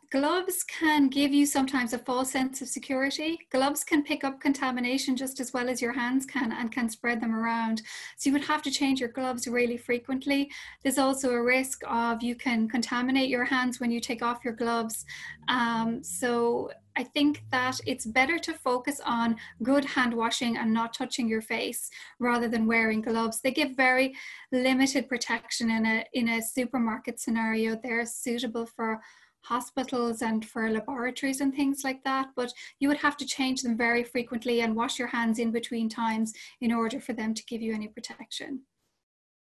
Gloves can give you sometimes a false sense of security. Gloves can pick up contamination just as well as your hands can, and can spread them around. So you would have to change your gloves really frequently. There's also a risk of you can contaminate your hands when you take off your gloves. So I think that it's better to focus on good hand washing and not touching your face rather than wearing gloves. They give very limited protection in a supermarket scenario. They're suitable for hospitals and for laboratories and things like that, but you would have to change them very frequently and wash your hands in between times in order for them to give you any protection.